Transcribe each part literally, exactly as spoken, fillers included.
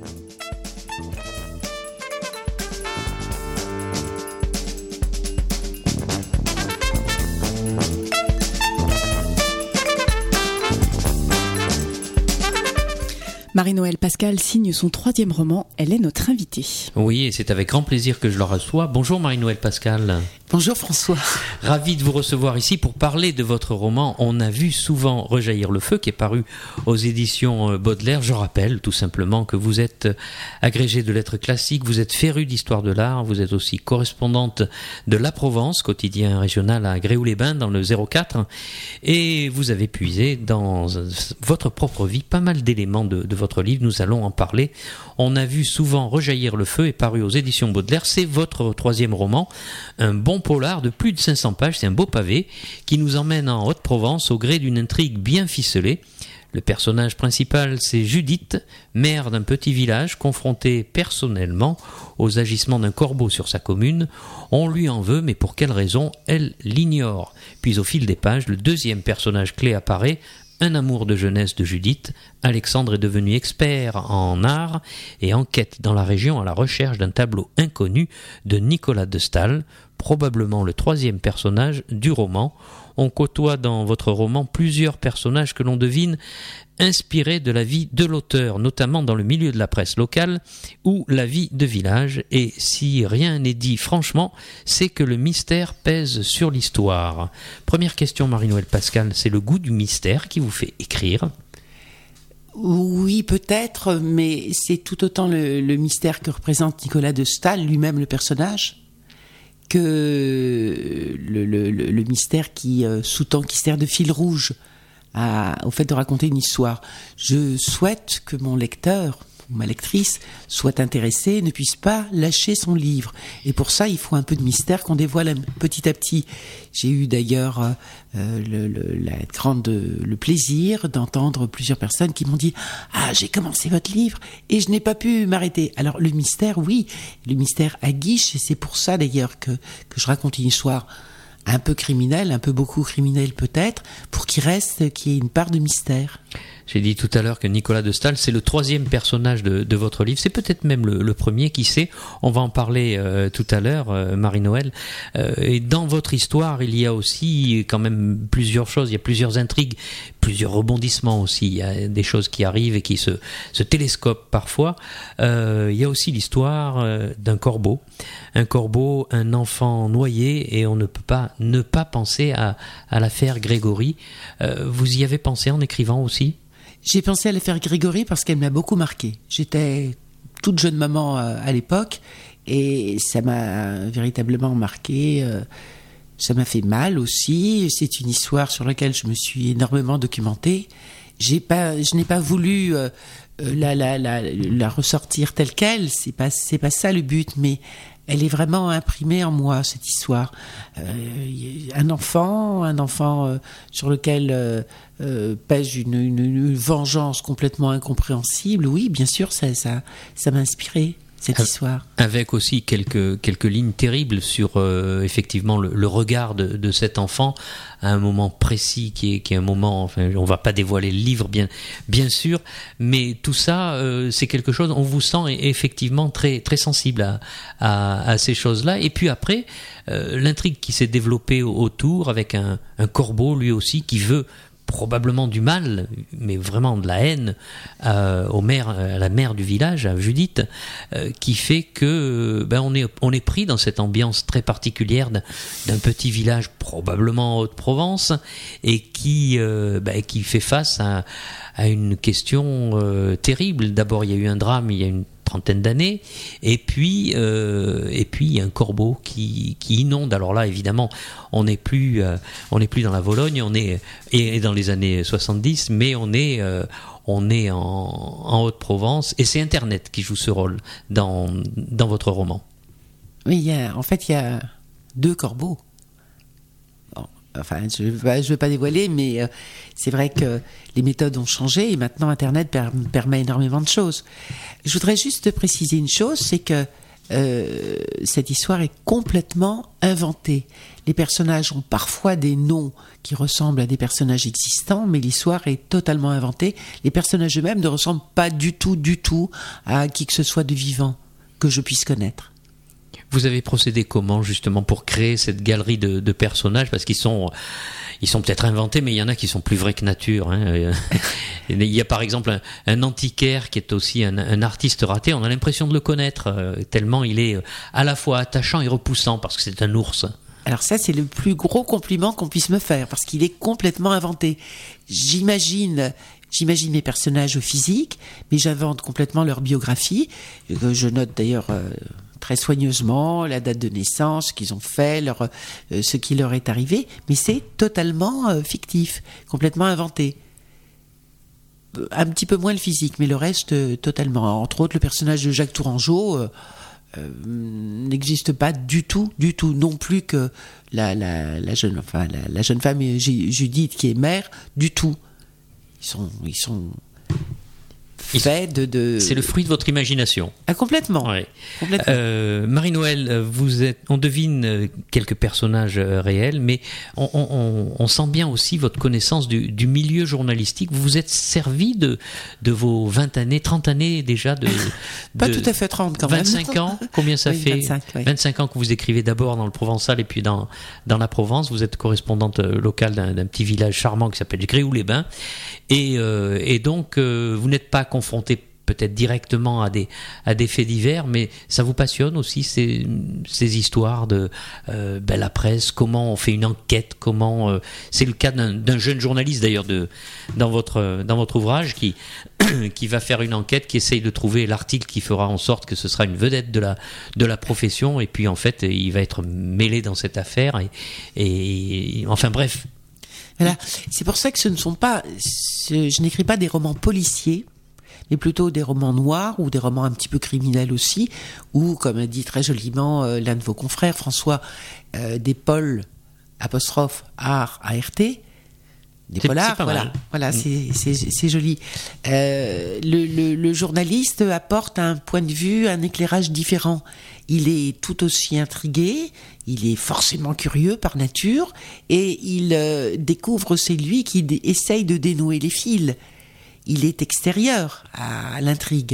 Marie-Noëlle Pascal signe son troisième roman. Elle est notre invitée. Oui, et c'est avec grand plaisir que je la reçois. Bonjour Marie-Noëlle Pascal. Bonjour François. Ravi de vous recevoir ici pour parler de votre roman « On a vu souvent rejaillir le feu » qui est paru aux éditions Baudelaire. Je rappelle tout simplement que vous êtes agrégée de lettres classiques, vous êtes férue d'histoire de l'art, vous êtes aussi correspondante de La Provence, quotidien régional à Gréoux-les-Bains dans le zéro quatre, et vous avez puisé dans votre propre vie pas mal d'éléments de, de votre livre. Nous allons en parler. On a vu souvent rejaillir le feu est paru aux éditions Baudelaire. C'est votre troisième roman, un bon polar de plus de cinq cents pages, c'est un beau pavé qui nous emmène en Haute-Provence au gré d'une intrigue bien ficelée. Le personnage principal, c'est Judith, mère d'un petit village, confrontée personnellement aux agissements d'un corbeau sur sa commune. On lui en veut, mais pour quelle raison, elle l'ignore. Puis au fil des pages, le deuxième personnage clé apparaît, un amour de jeunesse de Judith. Alexandre est devenu expert en art et enquête dans la région à la recherche d'un tableau inconnu de Nicolas de Staël, probablement le troisième personnage du roman. On côtoie dans votre roman plusieurs personnages que l'on devine inspirés de la vie de l'auteur, notamment dans le milieu de la presse locale ou la vie de village. Et si rien n'est dit franchement, c'est que le mystère pèse sur l'histoire. Première question, Marie-Noëlle Pascal, c'est le goût du mystère qui vous fait écrire ? Oui, peut-être, mais c'est tout autant le, le mystère que représente Nicolas de Staël, lui-même le personnage, que le, le, le mystère qui euh, sous-tend, qui sert de fil rouge à, au fait de raconter une histoire. Je souhaite que mon lecteur, ou ma lectrice, soit intéressée, ne puisse pas lâcher son livre. Et pour ça, il faut un peu de mystère qu'on dévoile petit à petit. J'ai eu d'ailleurs euh, le, le, la grande, le plaisir d'entendre plusieurs personnes qui m'ont dit « Ah, j'ai commencé votre livre et je n'ai pas pu m'arrêter. » Alors le mystère, oui, le mystère aguiche, et c'est pour ça d'ailleurs que, que je raconte une histoire un peu criminelle, un peu beaucoup criminelle peut-être, pour qu'il reste, qu'il y ait une part de mystère. J'ai dit tout à l'heure que Nicolas de Staël, c'est le troisième personnage de, de votre livre. C'est peut-être même le, le premier, qui sait. On va en parler euh, tout à l'heure, euh, Marie-Noëlle. Euh, et dans votre histoire, il y a aussi quand même plusieurs choses. Il y a plusieurs intrigues, plusieurs rebondissements aussi. Il y a des choses qui arrivent et qui se, se télescopent parfois. Euh, il y a aussi l'histoire euh, d'un corbeau. Un corbeau, un enfant noyé, et on ne peut pas ne pas penser à, à l'affaire Grégory. Euh, vous y avez pensé en écrivant aussi ? J'ai pensé à l'affaire Grégory parce qu'elle m'a beaucoup marquée. J'étais toute jeune maman à l'époque et ça m'a véritablement marquée. Ça m'a fait mal aussi. C'est une histoire sur laquelle je me suis énormément documentée. J'ai pas, je n'ai pas voulu euh, la, la, la, la ressortir telle qu'elle. C'est pas, c'est pas ça le but, mais elle est vraiment imprimée en moi, cette histoire. Euh, un enfant, un enfant euh, sur lequel euh, euh, pèse une, une, une vengeance complètement incompréhensible. Oui, bien sûr, ça, ça, ça m'a inspiré, cette euh, histoire. Avec aussi quelques, quelques lignes terribles sur euh, effectivement le, le regard de, de cet enfant à un moment précis qui est, qui est un moment, enfin on va pas dévoiler le livre bien, bien sûr, mais tout ça euh, c'est quelque chose, on vous sent effectivement très, très sensible à, à, à ces choses-là. Et puis après euh, l'intrigue qui s'est développée autour avec un, un corbeau lui aussi qui veut probablement du mal, mais vraiment de la haine euh, au maire, à la mère du village, à Judith, euh, qui fait que ben on est on est pris dans cette ambiance très particulière d'un, d'un petit village probablement en Haute-Provence et qui euh, ben, qui fait face à, à une question euh, terrible. D'abord, il y a eu un drame, il y a une trentaine d'années, et puis euh, et puis il y a un corbeau qui qui inonde. Alors là, évidemment, on n'est plus euh, on n'est plus dans la Vologne, on est et dans les années soixante-dix, mais on est euh, on est en, en Haute-Provence, et c'est Internet qui joue ce rôle dans dans votre roman. Oui, il y a, en fait, il y a deux corbeaux. Bon, enfin, je ne veux, veux pas dévoiler, mais euh, c'est vrai que les méthodes ont changé et maintenant Internet per- permet énormément de choses. Je voudrais juste préciser une chose, c'est que euh, cette histoire est complètement inventée. Les personnages ont parfois des noms qui ressemblent à des personnages existants, mais l'histoire est totalement inventée. Les personnages eux-mêmes ne ressemblent pas du tout, du tout à qui que ce soit de vivant que je puisse connaître. Vous avez procédé comment justement pour créer cette galerie de, de personnages, parce qu'ils sont, ils sont peut-être inventés, mais il y en a qui sont plus vrais que nature. Hein. Il y a par exemple un, un antiquaire qui est aussi un, un artiste raté. On a l'impression de le connaître euh, tellement il est à la fois attachant et repoussant parce que c'est un ours. Alors ça, c'est le plus gros compliment qu'on puisse me faire, parce qu'il est complètement inventé. J'imagine, j'imagine mes personnages au physique, mais j'invente complètement leur biographie. Je note d'ailleurs euh, très soigneusement la date de naissance, ce qu'ils ont fait, leur, euh, ce qui leur est arrivé, mais c'est totalement euh, fictif, complètement inventé. Un petit peu moins le physique, mais le reste, euh, totalement. Entre autres, le personnage de Jacques Tourangeau... Euh, Euh, n'existe pas du tout, du tout, non plus que la, la, la, jeune, enfin, la, la jeune femme Judith qui est mère, du tout. Ils sont, ils sont faits de, de... C'est le fruit de votre imagination. Ah, complètement. Ouais. complètement. Euh, Marie-Noël, vous êtes, on devine quelques personnages réels, mais on, on, on sent bien aussi votre connaissance du, du milieu journalistique. Vous vous êtes servi de, de vos vingt années, trente années déjà de... Pas de tout à fait trente quand vingt-cinq même. ans, combien ça oui, fait vingt-cinq, oui. vingt-cinq ans que vous écrivez d'abord dans le Provençal et puis dans, dans la Provence. Vous êtes correspondante locale d'un, d'un petit village charmant qui s'appelle Gréoux-les-Bains. Et, euh, et donc, euh, vous n'êtes pas confronté peut-être directement à des, à des faits divers, mais ça vous passionne aussi ces, ces histoires de euh, ben, la presse, comment on fait une enquête, comment euh, c'est le cas d'un, d'un jeune journaliste d'ailleurs de, dans, votre, dans votre ouvrage qui, qui va faire une enquête, qui essaye de trouver l'article qui fera en sorte que ce sera une vedette de la, de la profession, et puis en fait il va être mêlé dans cette affaire et, et enfin bref. Voilà. C'est pour ça que ce ne sont pas, je n'écris pas des romans policiers, mais plutôt des romans noirs ou des romans un petit peu criminels aussi, ou, comme a dit très joliment euh, l'un de vos confrères, François, euh, des Paul, apostrophe, art, A R T, des c'est, polars, c'est voilà, mal. voilà, mmh. c'est, c'est, c'est joli. Euh, le, le, le journaliste apporte un point de vue, un éclairage différent. Il est tout aussi intrigué, il est forcément curieux par nature, et il euh, découvre, c'est lui qui d- essaye de dénouer les fils. Il est extérieur à, à l'intrigue.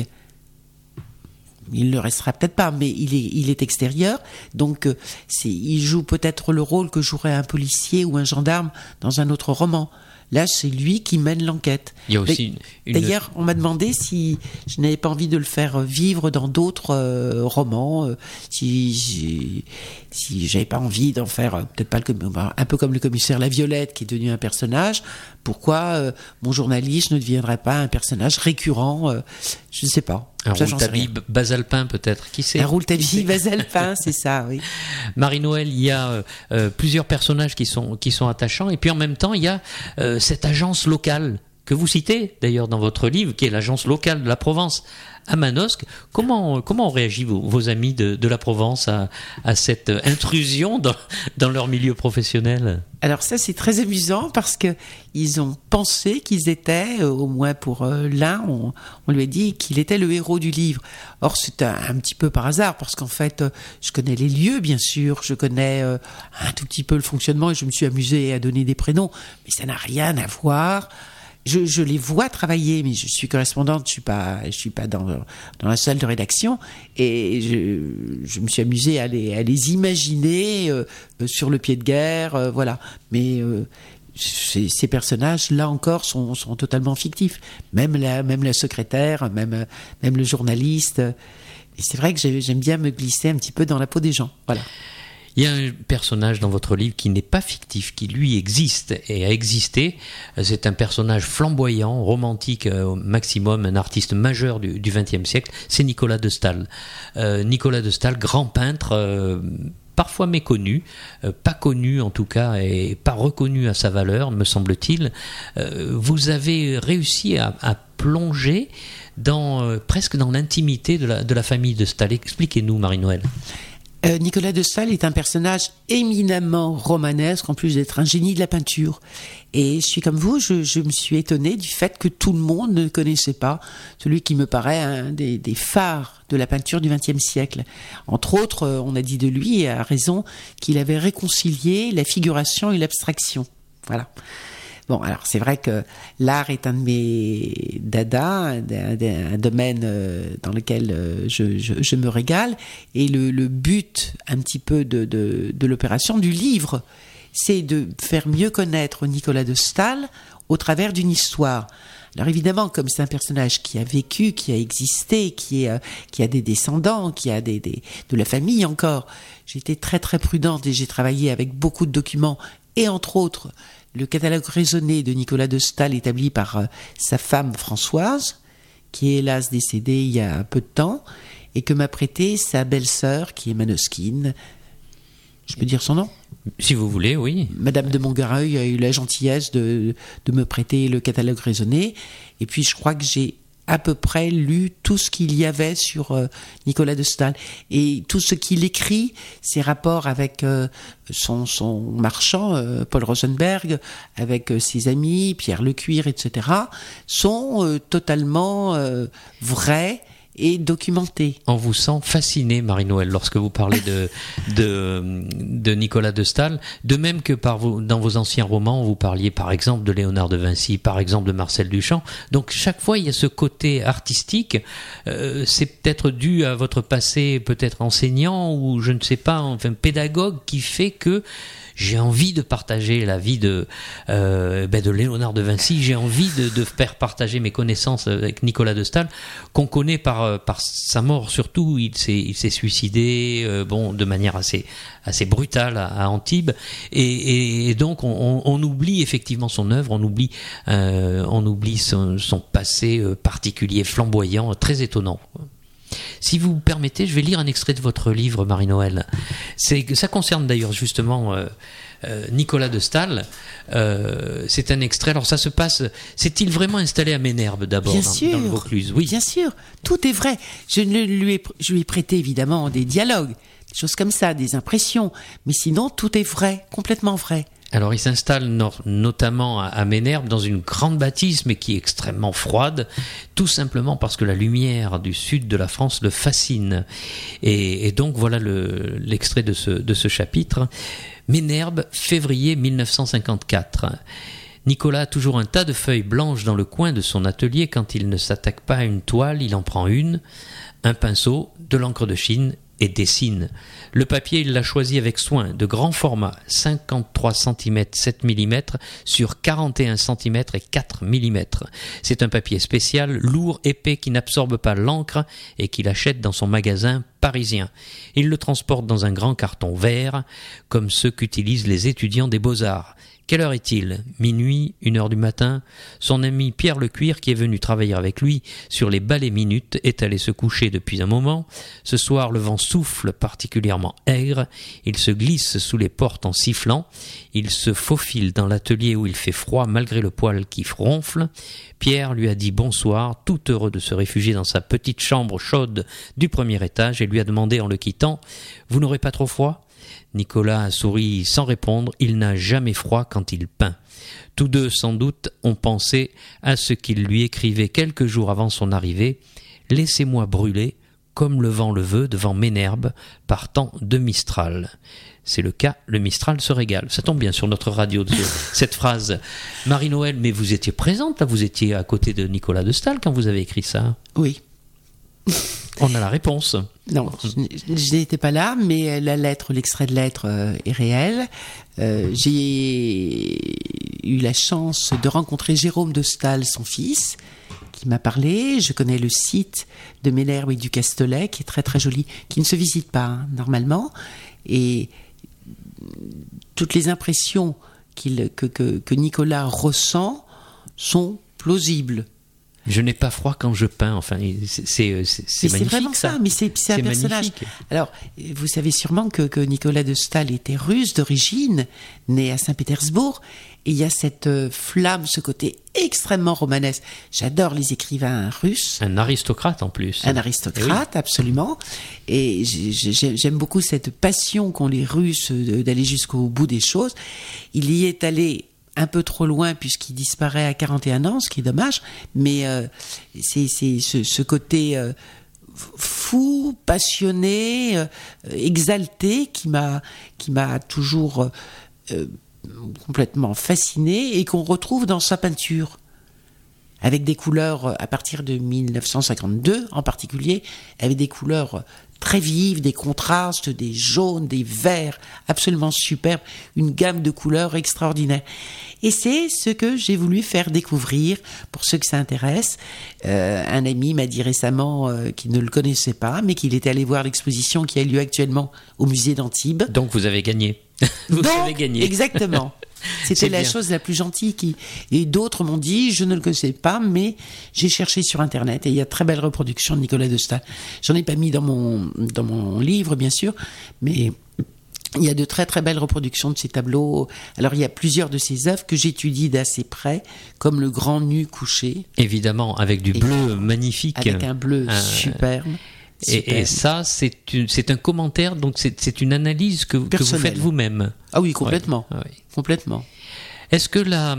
Il ne le restera peut-être pas, mais il est, il est extérieur. Donc, c'est, il joue peut-être le rôle que jouerait un policier ou un gendarme dans un autre roman. Là, c'est lui qui mène l'enquête. Il y a aussi une, une... D'ailleurs, on m'a demandé si je n'avais pas envie de le faire vivre dans d'autres euh, romans, euh, si, si, si j'avais pas envie d'en faire, euh, peut-être pas le, un peu comme le commissaire La Violette qui est devenu un personnage. Pourquoi euh, mon journaliste ne deviendrait pas un personnage récurrent euh, je ne sais pas. Un Ça, Rouletabille Basalpin peut-être, qui sait? Un Rouletabille Basalpin, c'est ça, oui. Marie-Noël, il y a euh, plusieurs personnages qui sont, qui sont attachants, et puis en même temps, il y a euh, cette agence locale que vous citez d'ailleurs dans votre livre, qui est l'agence locale de la Provence à Manosque. Comment, comment ont réagi vos, vos amis de, de la Provence à, à cette intrusion dans, dans leur milieu professionnel? Alors ça, c'est très amusant parce que ils ont pensé qu'ils étaient, euh, au moins pour euh, l'un, on, on lui a dit qu'il était le héros du livre. Or, c'est un, un petit peu par hasard parce qu'en fait, euh, je connais les lieux, bien sûr, je connais euh, un tout petit peu le fonctionnement et je me suis amusé à donner des prénoms, mais ça n'a rien à voir. Je, je les vois travailler, mais je suis correspondante, je suis pas, je suis pas dans, dans la salle de rédaction, et je, je me suis amusée à les, à les imaginer euh, sur le pied de guerre, euh, voilà. Mais euh, ces, ces personnages, là encore, sont, sont totalement fictifs. Même la, même la secrétaire, même, même le journaliste. Et c'est vrai que j'aime bien me glisser un petit peu dans la peau des gens, voilà. Il y a un personnage dans votre livre qui n'est pas fictif, qui lui existe et a existé. C'est un personnage flamboyant, romantique au maximum, un artiste majeur du vingtième siècle. C'est Nicolas de Staël. Euh, Nicolas de Staël, grand peintre, euh, parfois méconnu, euh, pas connu en tout cas, et pas reconnu à sa valeur, me semble-t-il. Euh, vous avez réussi à, à plonger dans, euh, presque dans l'intimité de la, de la famille de Staël. Expliquez-nous, Marie-Noël. Euh, Nicolas de Staël est un personnage éminemment romanesque, en plus d'être un génie de la peinture. Et je suis comme vous, je, je me suis étonnée du fait que tout le monde ne connaissait pas celui qui me paraît un des, des phares de la peinture du vingtième siècle. Entre autres, on a dit de lui, et à raison, qu'il avait réconcilié la figuration et l'abstraction. Voilà. Bon, alors c'est vrai que l'art est un de mes dadas, un, un, un domaine dans lequel je, je, je me régale. Et le, le but un petit peu de, de, de l'opération, du livre, c'est de faire mieux connaître Nicolas de Staël au travers d'une histoire. Alors évidemment, comme c'est un personnage qui a vécu, qui a existé, qui, est, qui a des descendants, qui a des, des, de la famille encore, j'ai été très très prudente et j'ai travaillé avec beaucoup de documents et entre autres le catalogue raisonné de Nicolas de Staël établi par euh, sa femme Françoise, qui est hélas décédée il y a peu de temps, et que m'a prêté sa belle-sœur, qui est Manosquine. Je peux dire son nom ? Si vous voulez, oui. Madame de Montgareuil a eu la gentillesse de, de me prêter le catalogue raisonné, et puis je crois que j'ai à peu près lu tout ce qu'il y avait sur euh, Nicolas de Staël. Et tout ce qu'il écrit, ses rapports avec euh, son, son marchand, euh, Paul Rosenberg, avec euh, ses amis, Pierre Lecuir, et cetera, sont euh, totalement euh, vrais et documenté. On vous sent fasciné, Marie-Noëlle, lorsque vous parlez de, de, de Nicolas de Staël, de même que par vos, dans vos anciens romans, vous parliez par exemple de Léonard de Vinci, par exemple de Marcel Duchamp. Donc chaque fois, il y a ce côté artistique. Euh, c'est peut-être dû à votre passé, peut-être enseignant ou je ne sais pas, enfin pédagogue, qui fait que j'ai envie de partager la vie de, euh, ben de Léonard de Vinci. J'ai envie de, de faire partager mes connaissances avec Nicolas de Staël, qu'on connaît par, par sa mort surtout. Il s'est, il s'est suicidé, euh, bon, de manière assez, assez brutale à, à Antibes. Et, et, et donc, on, on oublie effectivement son œuvre, on oublie, euh, on oublie son, son passé particulier, flamboyant, très étonnant. Si vous me permettez, je vais lire un extrait de votre livre, Marie-Noëlle. C'est, ça concerne d'ailleurs justement euh, euh, Nicolas de Staël. Euh, c'est un extrait. Alors ça se passe. S'est-il vraiment installé à Ménherbe d'abord, bien dans, sûr, dans le Vaucluse? Oui, bien sûr. Tout est vrai. Je ne lui ai, je lui ai prêté évidemment des dialogues, des choses comme ça, des impressions. Mais sinon, tout est vrai, complètement vrai. Alors il s'installe no- notamment à, à Ménherbe dans une grande bâtisse mais qui est extrêmement froide, tout simplement parce que la lumière du sud de la France le fascine. Et, et donc voilà le, l'extrait de ce, de ce chapitre. Ménherbe, février mille neuf cent cinquante-quatre. Nicolas a toujours un tas de feuilles blanches dans le coin de son atelier. Quand il ne s'attaque pas à une toile, il en prend une, un pinceau, de l'encre de Chine et dessine. Le papier, il l'a choisi avec soin, de grand format, cinquante-trois centimètres sept millimètres sur quarante et un centimètres et quatre millimètres. C'est un papier spécial, lourd, épais, qui n'absorbe pas l'encre et qu'il achète dans son magasin parisien. Il le transporte dans un grand carton vert, comme ceux qu'utilisent les étudiants des Beaux-Arts. Quelle heure est-il ? Minuit, une heure du matin. Son ami Pierre Lecuir, qui est venu travailler avec lui sur les ballets minutes, est allé se coucher depuis un moment. Ce soir, le vent souffle particulièrement aigre. Il se glisse sous les portes en sifflant. Il se faufile dans l'atelier où il fait froid malgré le poêle qui ronfle. Pierre lui a dit bonsoir, tout heureux de se réfugier dans sa petite chambre chaude du premier étage, et lui a demandé en le quittant « Vous n'aurez pas trop froid ?» Nicolas a souri sans répondre, il n'a jamais froid quand il peint. Tous deux, sans doute, ont pensé à ce qu'il lui écrivait quelques jours avant son arrivée. « Laissez-moi brûler, comme le vent le veut, devant Ménherbe, partant de Mistral. » C'est le cas, le Mistral se régale. Ça tombe bien sur notre radio, de cette phrase. Marie-Noëlle, mais vous étiez présente, là, vous étiez à côté de Nicolas de Staël quand vous avez écrit ça. Oui. On a la réponse. Non, je n'étais pas là, mais la lettre, l'extrait de lettre euh, est réel. Euh, j'ai eu la chance de rencontrer Jérôme de Staël, son fils, qui m'a parlé. Je connais le site de Ménherbe et du Castelet, qui est très très joli, qui ne se visite pas hein, normalement. Et toutes les impressions qu'il, que, que, que Nicolas ressent sont plausibles. Je n'ai pas froid quand je peins. Enfin, c'est, c'est, c'est, c'est magnifique. C'est vraiment ça. ça. Mais c'est, c'est, c'est un personnage. Magnifique. Alors, vous savez sûrement que, que Nicolas de Staël était russe d'origine, né à Saint-Pétersbourg. Et il y a cette euh, flamme, ce côté extrêmement romanesque. J'adore les écrivains russes. Un aristocrate en plus. Un aristocrate, oui. Absolument. Et j'ai, j'aime beaucoup cette passion qu'ont les Russes d'aller jusqu'au bout des choses. Il y est allé un peu trop loin puisqu'il disparaît à quarante et un ans, ce qui est dommage. Mais euh, c'est, c'est ce, ce côté euh, fou, passionné, euh, exalté qui m'a, qui m'a toujours... Euh, complètement fasciné et qu'on retrouve dans sa peinture avec des couleurs à partir de dix-neuf cent cinquante-deux en particulier, avec des couleurs très vives, des contrastes, des jaunes, des verts absolument superbes, une gamme de couleurs extraordinaire. Et c'est ce que j'ai voulu faire découvrir pour ceux que ça intéresse. Euh, un ami m'a dit récemment euh, qu'il ne le connaissait pas, mais qu'il était allé voir l'exposition qui a lieu actuellement au musée d'Antibes. Donc vous avez gagné. Vous Donc, avez gagné. Exactement. C'était C'est la bien. chose la plus gentille qui... Et d'autres m'ont dit, je ne le connaissais pas, mais j'ai cherché sur Internet et il y a de très belles reproductions de Nicolas de Staël. J'en ai pas mis dans mon, dans mon livre, bien sûr, mais il y a de très très belles reproductions de ces tableaux. Alors il y a plusieurs de ces œuvres que j'étudie d'assez près, comme le Grand Nu couché. Évidemment, avec du bleu magnifique. Avec un bleu euh, superbe. Et, et ça, c'est, une, c'est un commentaire, donc c'est, c'est une analyse que, que vous faites vous-même. Ah oui, complètement. Oui, oui. Complètement. Est-ce que la,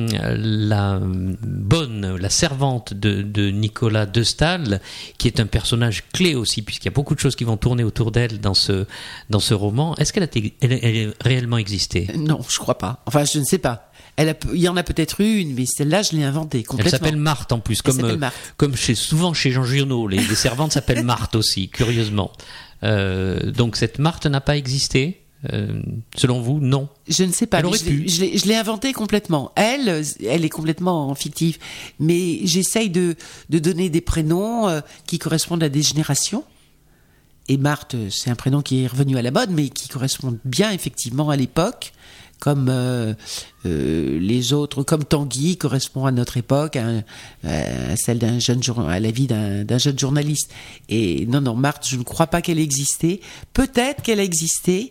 la bonne, la servante de, de Nicolas de Staël, qui est un personnage clé aussi, puisqu'il y a beaucoup de choses qui vont tourner autour d'elle dans ce, dans ce roman, est-ce qu'elle a, elle, elle a réellement existé ? Non, je crois pas. Enfin, je ne sais pas. Elle a, il y en a peut-être eu une, mais celle-là, je l'ai inventée complètement. Elle s'appelle Marthe en plus, comme, euh, comme chez, souvent chez Jean Giono, les, les servantes s'appellent Marthe aussi, curieusement. Euh, donc cette Marthe n'a pas existé ? Euh, selon vous, non. Je ne sais pas. Elle aurait je, pu. L'ai, je, l'ai, je l'ai inventée complètement. Elle, elle est complètement fictive. Mais j'essaye de, de donner des prénoms euh, qui correspondent à des générations. Et Marthe, c'est un prénom qui est revenu à la mode, mais qui correspond bien effectivement à l'époque. Comme euh, euh, les autres, comme Tanguy correspond à notre époque, à, à celle d'un jeune à la vie d'un, d'un jeune journaliste. Et non, non, Marthe, je ne crois pas qu'elle ait existé. Peut-être qu'elle a existé.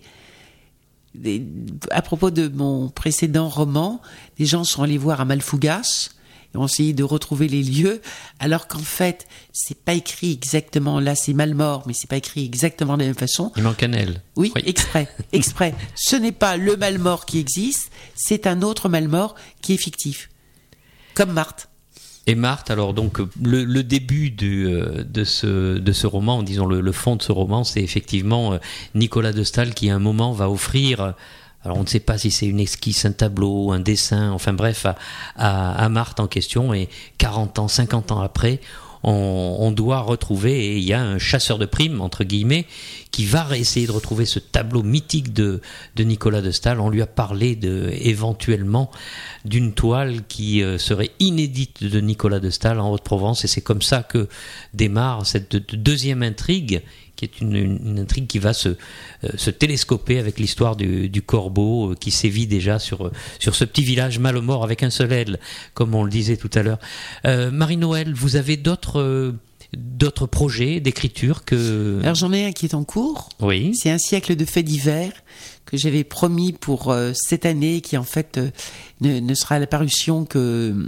Des, à propos de mon précédent roman, des gens sont allés voir à Malfougas et ont essayé de retrouver les lieux, alors qu'en fait, c'est pas écrit exactement, là c'est Malmort, mais c'est pas écrit exactement de la même façon. Il manque un L. Oui, oui. exprès, exprès. Ce n'est pas le Malmort qui existe, c'est un autre Malmort qui est fictif. Comme Marthe. Et Marthe, alors donc le, le début du, euh, de, ce, de ce roman, disons le, le fond de ce roman, c'est effectivement euh, Nicolas de Staël qui à un moment va offrir, alors on ne sait pas si c'est une esquisse, un tableau, un dessin, enfin bref, à, à, à Marthe en question, et quarante ans, cinquante ans après, on, on doit retrouver, et il y a un chasseur de primes, entre guillemets, qui va essayer de retrouver ce tableau mythique de, de Nicolas de Staël. On lui a parlé de, éventuellement d'une toile qui euh, serait inédite de Nicolas de Staël en Haute-Provence, et c'est comme ça que démarre cette deuxième intrigue, qui est une, une, une intrigue qui va se, euh, se télescoper avec l'histoire du, du corbeau euh, qui sévit déjà sur, euh, sur ce petit village Malemort avec un seul aile, comme on le disait tout à l'heure. Euh, Marie-Noël, vous avez d'autres... Euh, d'autres projets d'écriture que... Alors j'en ai un qui est en cours. Oui. C'est un siècle de faits divers que j'avais promis pour euh, cette année, qui en fait euh, ne, ne sera à la parution que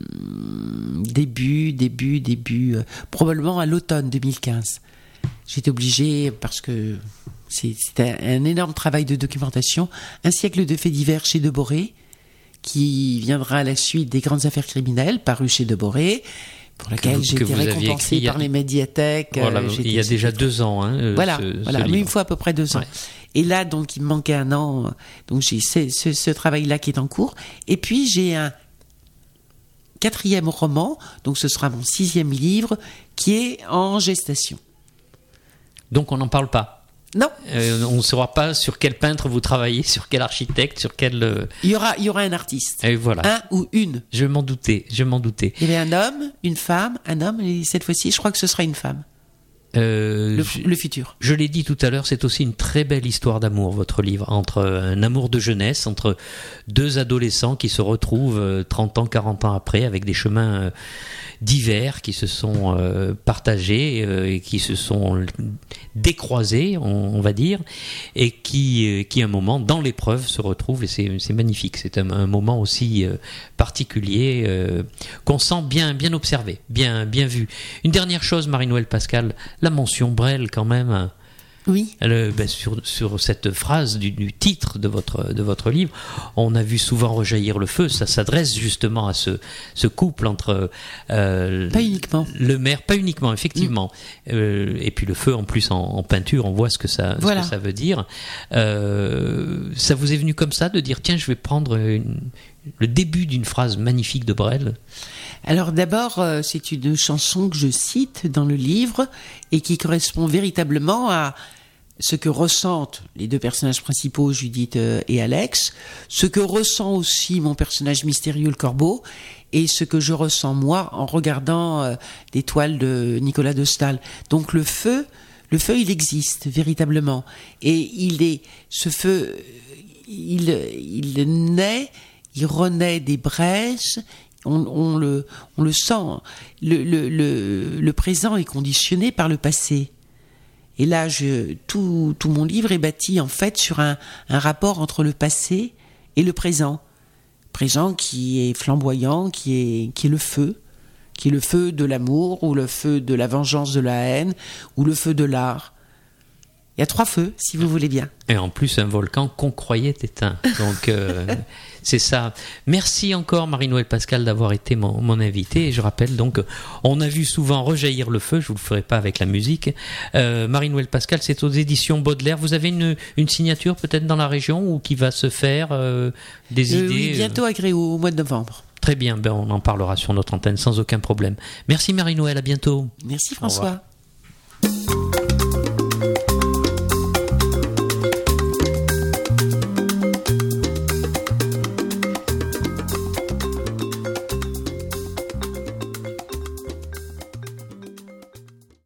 euh, début, début, début, euh, probablement à l'automne deux mille quinze. J'étais obligée, parce que c'est, c'est un, un énorme travail de documentation, un siècle de faits divers chez Deboré, qui viendra à la suite des grandes affaires criminelles, paru chez Deboré, pour laquelle j'ai été récompensée par les médiathèques. Voilà, euh, il y a déjà deux ans. Hein, voilà, ce, voilà ce mais une fois à peu près deux ans. Ouais. Et là, donc, il me manquait un an. Donc, j'ai ce, ce, ce travail-là qui est en cours. Et puis, j'ai un quatrième roman, donc ce sera mon sixième livre, qui est en gestation. Donc, on n'en parle pas. Non. Euh, on ne saura pas sur quel peintre vous travaillez, sur quel architecte, sur quel... Euh... Il y aura, il y aura un artiste. Et voilà. Un ou une. Je m'en doutais, je m'en doutais. Il y avait un homme, une femme, un homme, et cette fois-ci, je crois que ce sera une femme. Euh, le, je, le futur. Je l'ai dit tout à l'heure, c'est aussi une très belle histoire d'amour, votre livre, entre un amour de jeunesse, entre deux adolescents qui se retrouvent trente ans, quarante ans après, avec des chemins divers qui se sont euh, partagés euh, et qui se sont décroisés, on, on va dire, et qui, euh, qui à un moment, dans l'épreuve, se retrouvent, et c'est, c'est magnifique. C'est un, un moment aussi euh, particulier euh, qu'on sent bien, bien observé, bien, bien vu. Une dernière chose, Marie-Noëlle Pascal, la mention Brel quand même. Oui. Le, ben, sur, sur cette phrase du, du titre de votre, de votre livre, on a vu souvent rejaillir le feu. Ça s'adresse justement à ce, ce couple entre euh, pas uniquement le maire, pas uniquement effectivement, mmh. euh, et puis le feu en plus en, en peinture, on voit ce que ça, voilà. ce que ça veut dire. Euh, ça vous est venu comme ça de dire tiens, je vais prendre une, le début d'une phrase magnifique de Brel? Alors d'abord, euh, c'est une chanson que je cite dans le livre et qui correspond véritablement à ce que ressentent les deux personnages principaux, Judith et Alex, ce que ressent aussi mon personnage mystérieux, le corbeau, et ce que je ressens moi en regardant euh, les toiles de Nicolas de Staël. Donc le feu, le feu, il existe véritablement, et il est, ce feu, il, il naît, il renaît des braises. On, on, le, on le sent. Le, le, le, le présent est conditionné par le passé. Et là, je, tout, tout mon livre est bâti en fait sur un, un rapport entre le passé et le présent. Présent qui est flamboyant, qui est, qui est le feu, qui est le feu de l'amour, ou le feu de la vengeance de la haine, ou le feu de l'art. Il y a trois feux, si vous voulez bien. Et en plus, un volcan qu'on croyait éteint. Donc, euh, c'est ça. Merci encore, Marie-Noëlle Pascal, d'avoir été mon, mon invitée. Et je rappelle, donc, on a vu souvent rejaillir le feu. Je vous le ferai pas avec la musique. Euh, Marie-Noëlle Pascal, c'est aux éditions Baudelaire. Vous avez une, une signature peut-être dans la région ou qui va se faire euh, des euh, idées Oui, bientôt à Gréau, au mois de novembre. Très bien, ben on en parlera sur notre antenne sans aucun problème. Merci Marie-Noëlle, à bientôt. Merci François.